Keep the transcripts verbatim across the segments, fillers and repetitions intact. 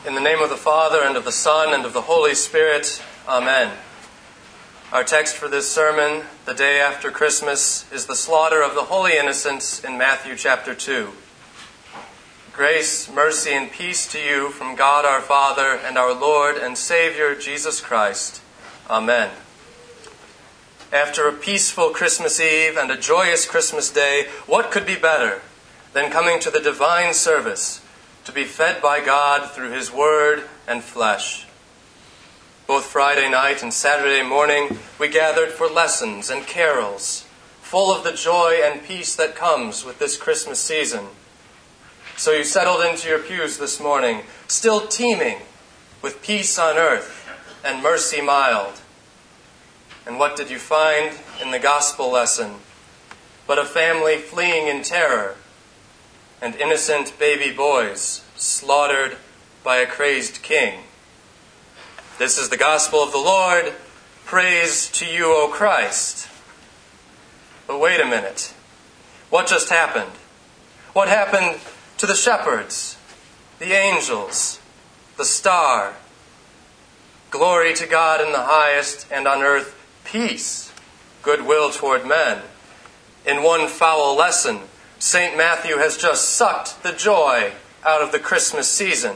In the name of the Father, and of the Son, and of the Holy Spirit, Amen. Our text for this sermon, the day after Christmas, is the slaughter of the holy innocents in Matthew chapter two. Grace, mercy, and peace to you from God our Father and our Lord and Savior, Jesus Christ. Amen. After a peaceful Christmas Eve and a joyous Christmas Day, what could be better than coming to the divine service to be fed by God through His Word and flesh? Both Friday night and Saturday morning, we gathered for lessons and carols, full of the joy and peace that comes with this Christmas season. So you settled into your pews this morning, still teeming with peace on earth and mercy mild. And what did you find in the gospel lesson but a family fleeing in terror and innocent baby boys slaughtered by a crazed king? This is the gospel of the Lord. Praise to you, O Christ. But wait a minute. What just happened? What happened to the shepherds, the angels, the star? Glory to God in the highest, and on earth peace, goodwill toward men. In one foul lesson, Saint Matthew has just sucked the joy out of the Christmas season.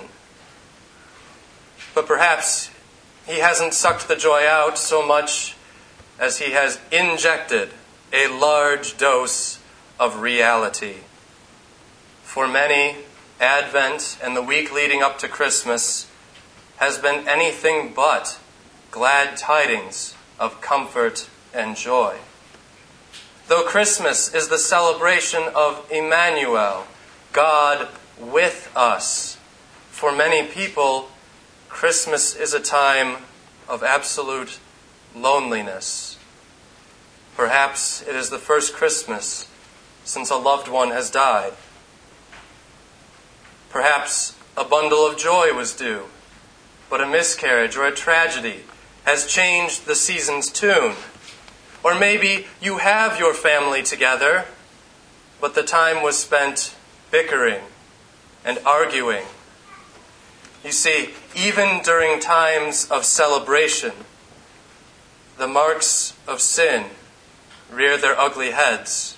But perhaps he hasn't sucked the joy out so much as he has injected a large dose of reality. For many, Advent and the week leading up to Christmas has been anything but glad tidings of comfort and joy. Though Christmas is the celebration of Emmanuel, God with us, for many people, Christmas is a time of absolute loneliness. Perhaps it is the first Christmas since a loved one has died. Perhaps a bundle of joy was due, but a miscarriage or a tragedy has changed the season's tune. Or maybe you have your family together, but the time was spent bickering and arguing. You see, even during times of celebration, the marks of sin rear their ugly heads.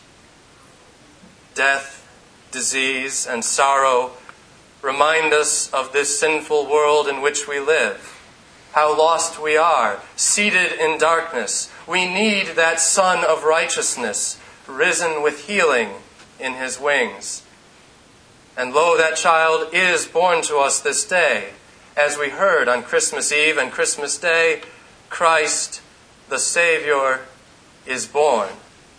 Death, disease, and sorrow remind us of this sinful world in which we live. How lost we are, seated in darkness. We need that Son of righteousness, risen with healing in His wings. And lo, that child is born to us this day. As we heard on Christmas Eve and Christmas Day, Christ, the Savior, is born.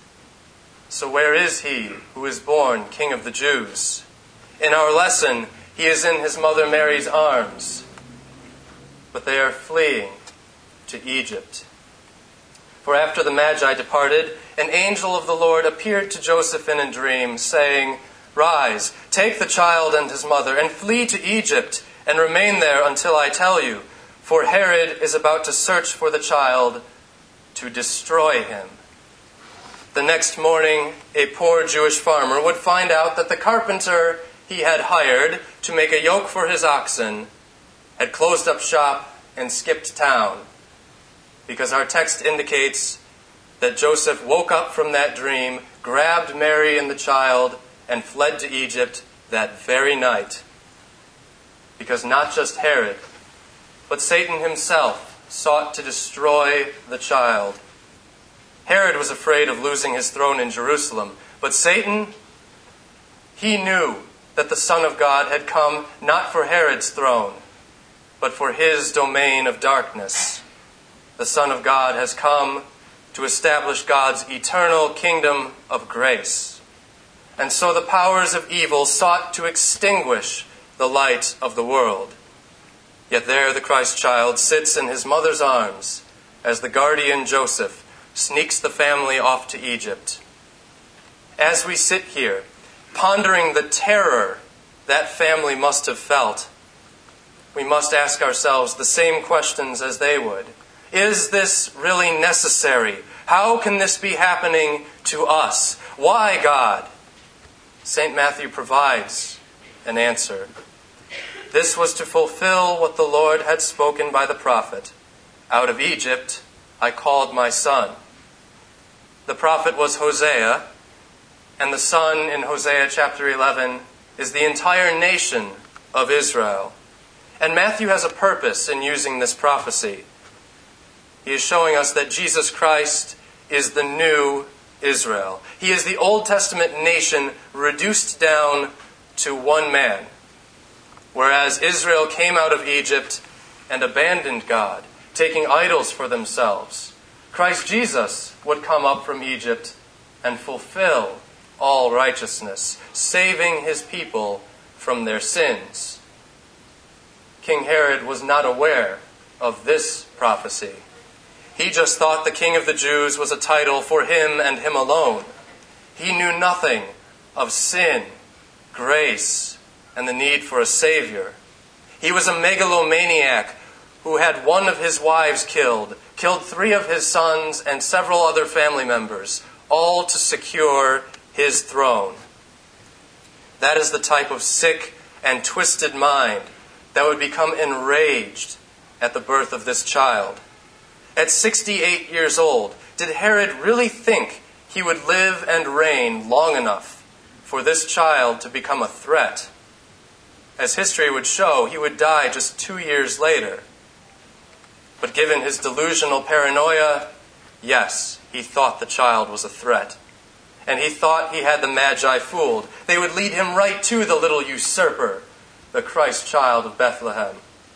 So where is He who is born King of the Jews? In our lesson, He is in His mother Mary's arms. But they are fleeing to Egypt. For after the Magi departed, an angel of the Lord appeared to Joseph in a dream, saying, "Rise, take the child and his mother, and flee to Egypt, and remain there until I tell you, for Herod is about to search for the child to destroy him." The next morning, a poor Jewish farmer would find out that the carpenter he had hired to make a yoke for his oxen had closed up shop and skipped town, because our text indicates that Joseph woke up from that dream, grabbed Mary and the child, and fled to Egypt that very night. Because not just Herod, but Satan himself sought to destroy the child. Herod was afraid of losing his throne in Jerusalem, but Satan, he knew that the Son of God had come not for Herod's throne, but for his domain of darkness. The Son of God has come to establish God's eternal kingdom of grace. And so the powers of evil sought to extinguish the light of the world. Yet there the Christ child sits in his mother's arms as the guardian Joseph sneaks the family off to Egypt. As we sit here, pondering the terror that family must have felt, we must ask ourselves the same questions as they would. Is this really necessary? How can this be happening to us? Why, God? Saint Matthew provides an answer. This was to fulfill what the Lord had spoken by the prophet, "Out of Egypt I called my son." The prophet was Hosea, and the son in Hosea chapter eleven is the entire nation of Israel. And Matthew has a purpose in using this prophecy. He is showing us that Jesus Christ is the new Israel. He is the Old Testament nation reduced down to one man. Whereas Israel came out of Egypt and abandoned God, taking idols for themselves, Christ Jesus would come up from Egypt and fulfill all righteousness, saving his people from their sins. King Herod was not aware of this prophecy. He just thought the King of the Jews was a title for him and him alone. He knew nothing of sin, grace, and the need for a Savior. He was a megalomaniac who had one of his wives killed, killed three of his sons and several other family members, all to secure his throne. That is the type of sick and twisted mind that would become enraged at the birth of this child. At sixty-eight years old, did Herod really think he would live and reign long enough for this child to become a threat? As history would show, he would die just two years later. But given his delusional paranoia, yes, he thought the child was a threat. And he thought he had the Magi fooled. They would lead him right to the little usurper, the Christ child of Bethlehem.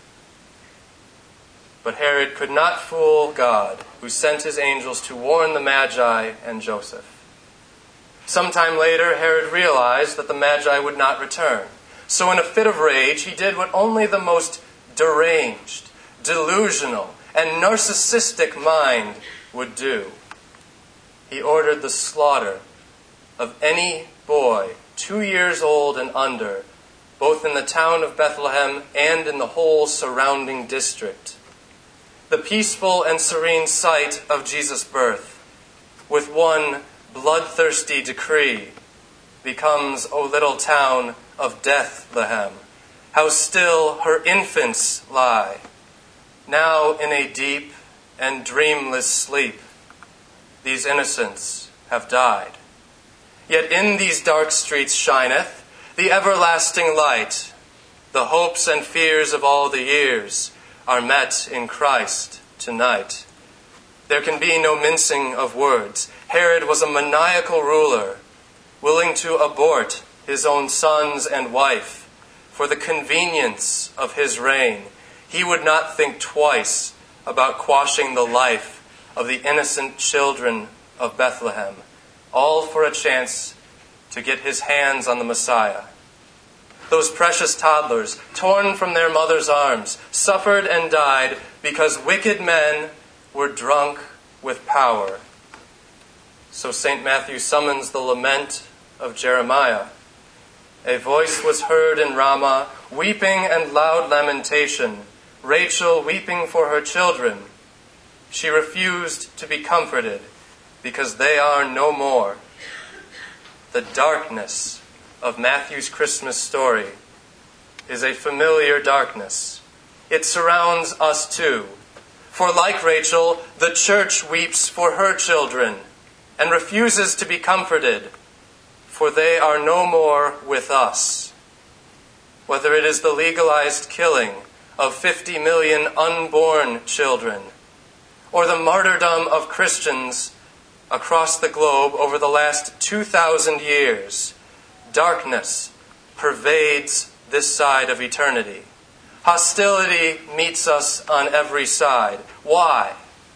But Herod could not fool God, who sent his angels to warn the Magi and Joseph. Sometime later, Herod realized that the Magi would not return. So in a fit of rage, he did what only the most deranged, delusional, and narcissistic mind would do. He ordered the slaughter of any boy two years old and under, both in the town of Bethlehem and in the whole surrounding district. The peaceful and serene sight of Jesus' birth, with one bloodthirsty decree, becomes, O little town of Deathlehem, how still her infants lie, now in a deep and dreamless sleep. These innocents have died. Yet in these dark streets shineth the everlasting light. The hopes and fears of all the years are met in Christ tonight. There can be no mincing of words. Herod was a maniacal ruler, willing to abort his own sons and wife for the convenience of his reign. He would not think twice about quashing the life of the innocent children of Bethlehem, all for a chance to get his hands on the Messiah. Those precious toddlers, torn from their mother's arms, suffered and died because wicked men were drunk with power. So Saint Matthew summons the lament of Jeremiah. A voice was heard in Ramah, weeping and loud lamentation, Rachel weeping for her children. She refused to be comforted because they are no more. The darkness of Matthew's Christmas story is a familiar darkness. It surrounds us too. For like Rachel, the church weeps for her children and refuses to be comforted, for they are no more with us. Whether it is the legalized killing of fifty million unborn children, or the martyrdom of Christians across the globe over the last two thousand years, darkness pervades this side of eternity. Hostility meets us on every side. Why?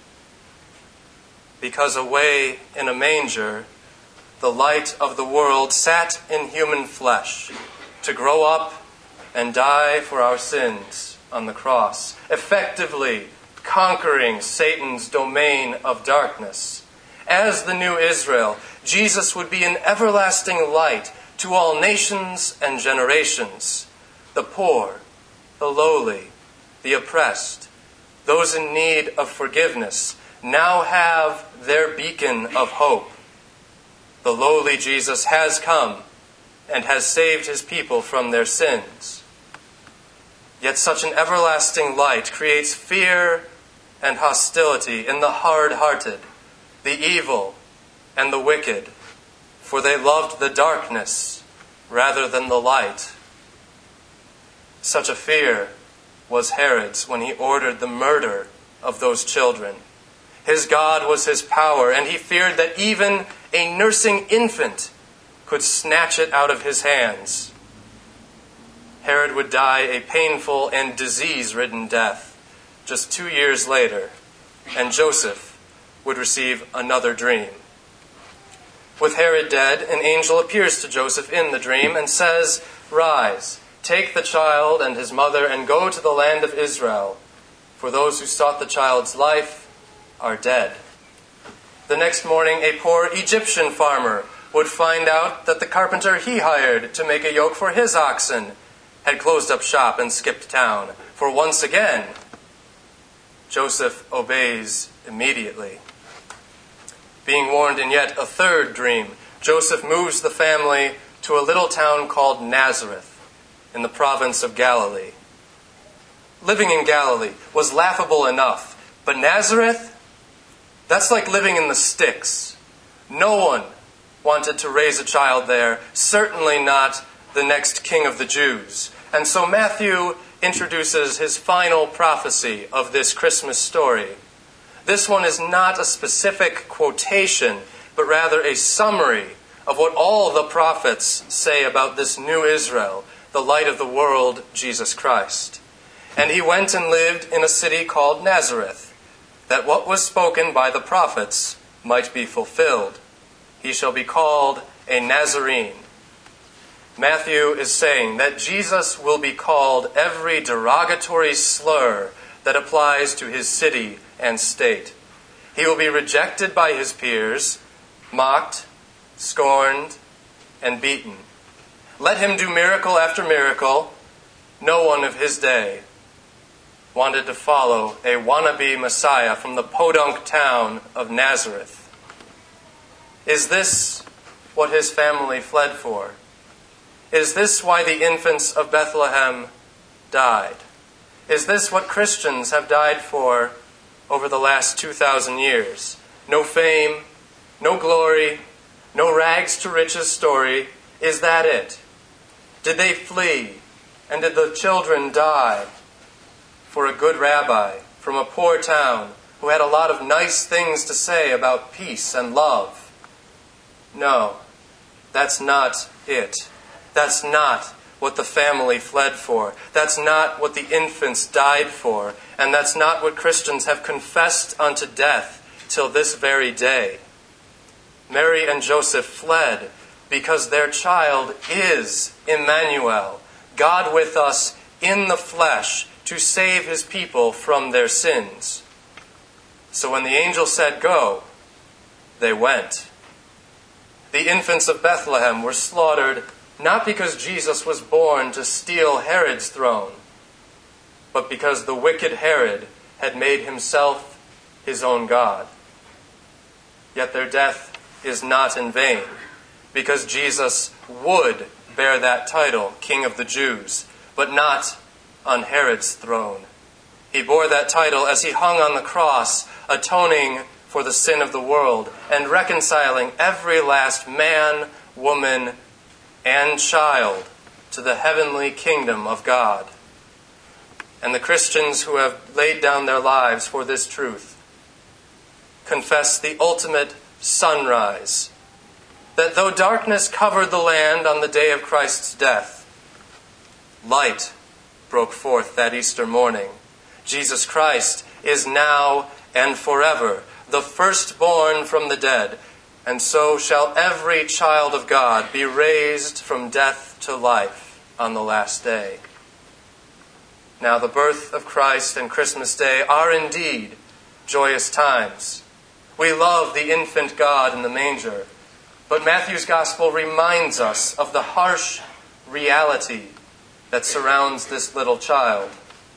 Because away in a manger, the light of the world sat in human flesh to grow up and die for our sins on the cross, effectively conquering Satan's domain of darkness. As the new Israel, Jesus would be an everlasting light to all nations and generations, the poor, the lowly, the oppressed, those in need of forgiveness, now have their beacon of hope. The lowly Jesus has come and has saved his people from their sins. Yet such an everlasting light creates fear and hostility in the hard-hearted, the evil, and the wicked, for they loved the darkness rather than the light. Such a fear was Herod's when he ordered the murder of those children. His God was his power, and he feared that even a nursing infant could snatch it out of his hands. Herod would die a painful and disease-ridden death just two years later, and Joseph would receive another dream. With Herod dead, an angel appears to Joseph in the dream and says, "Rise, take the child and his mother and go to the land of Israel, for those who sought the child's life are dead." The next morning, a poor Egyptian farmer would find out that the carpenter he hired to make a yoke for his oxen had closed up shop and skipped town. For once again, Joseph obeys immediately. Being warned in yet a third dream, Joseph moves the family to a little town called Nazareth in the province of Galilee. Living in Galilee was laughable enough, but Nazareth, that's like living in the sticks. No one wanted to raise a child there, certainly not the next king of the Jews. And so Matthew introduces his final prophecy of this Christmas story. This one is not a specific quotation, but rather a summary of what all the prophets say about this new Israel, the light of the world, Jesus Christ. And he went and lived in a city called Nazareth, that what was spoken by the prophets might be fulfilled. He shall be called a Nazarene. Matthew is saying that Jesus will be called every derogatory slur that applies to his city and state. He will be rejected by his peers, mocked, scorned, and beaten. Let him do miracle after miracle. No one of his day wanted to follow a wannabe Messiah from the podunk town of Nazareth. Is this what his family fled for? Is this why the infants of Bethlehem died? Is this what Christians have died for over the last two thousand years? No fame, no glory, no rags to riches story. Is that it? Did they flee? And did the children die for a good rabbi from a poor town who had a lot of nice things to say about peace and love? No, that's not it. That's not what the family fled for. That's not what the infants died for. And that's not what Christians have confessed unto death till this very day. Mary and Joseph fled because their child is Emmanuel, God with us in the flesh to save his people from their sins. So when the angel said, "Go," they went. The infants of Bethlehem were slaughtered not because Jesus was born to steal Herod's throne, but because the wicked Herod had made himself his own God. Yet their death is not in vain, because Jesus would bear that title, King of the Jews, but not on Herod's throne. He bore that title as he hung on the cross, atoning for the sin of the world and reconciling every last man, woman, and child to the heavenly kingdom of God. And the Christians who have laid down their lives for this truth confess the ultimate sunrise, that though darkness covered the land on the day of Christ's death, light broke forth that Easter morning. Jesus Christ is now and forever the firstborn from the dead, and so shall every child of God be raised from death to life on the last day. Now the birth of Christ and Christmas Day are indeed joyous times. We love the infant God in the manger, but Matthew's Gospel reminds us of the harsh reality that surrounds this little child.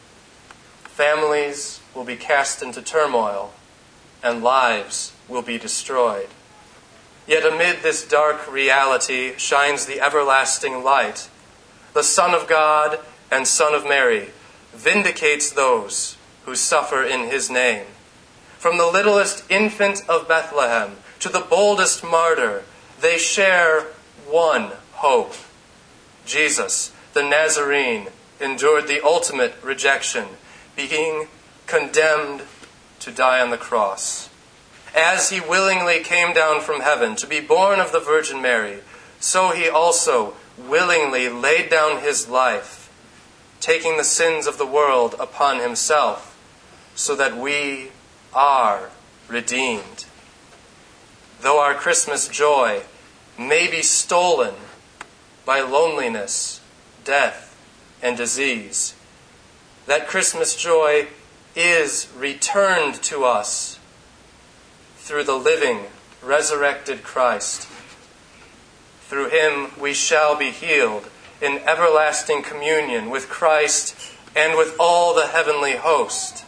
Families will be cast into turmoil, and lives will be destroyed. Yet amid this dark reality shines the everlasting light, the Son of God and Son of Mary, vindicates those who suffer in his name. From the littlest infant of Bethlehem to the boldest martyr, they share one hope. Jesus, the Nazarene, endured the ultimate rejection, being condemned to die on the cross. As he willingly came down from heaven to be born of the Virgin Mary, so he also willingly laid down his life, taking the sins of the world upon himself, so that we are redeemed. Though our Christmas joy may be stolen by loneliness, death, and disease, that Christmas joy is returned to us through the living, resurrected Christ. Through him we shall be healed in everlasting communion with Christ and with all the heavenly host.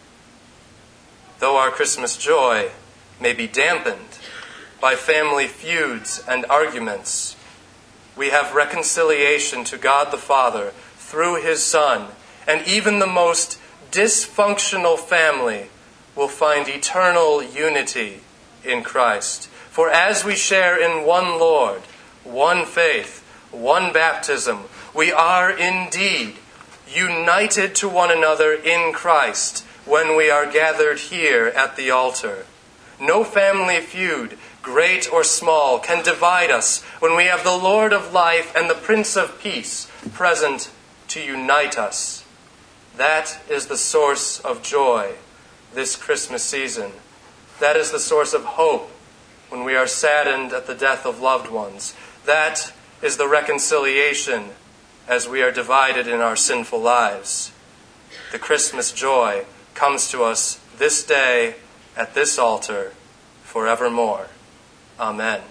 Though our Christmas joy may be dampened by family feuds and arguments, we have reconciliation to God the Father through his Son, and even the most dysfunctional family will find eternal unity in Christ. For as we share in one Lord, one faith, one baptism, we are indeed united to one another in Christ when we are gathered here at the altar. No family feud, great or small, can divide us when we have the Lord of life and the Prince of Peace present to unite us. That is the source of joy this Christmas season. That is the source of hope when we are saddened at the death of loved ones. That is the reconciliation as we are divided in our sinful lives. The Christmas joy comes to us this day at this altar forevermore. Amen.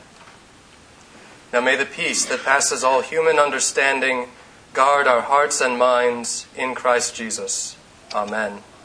Now may the peace that passes all human understanding guard our hearts and minds in Christ Jesus. Amen.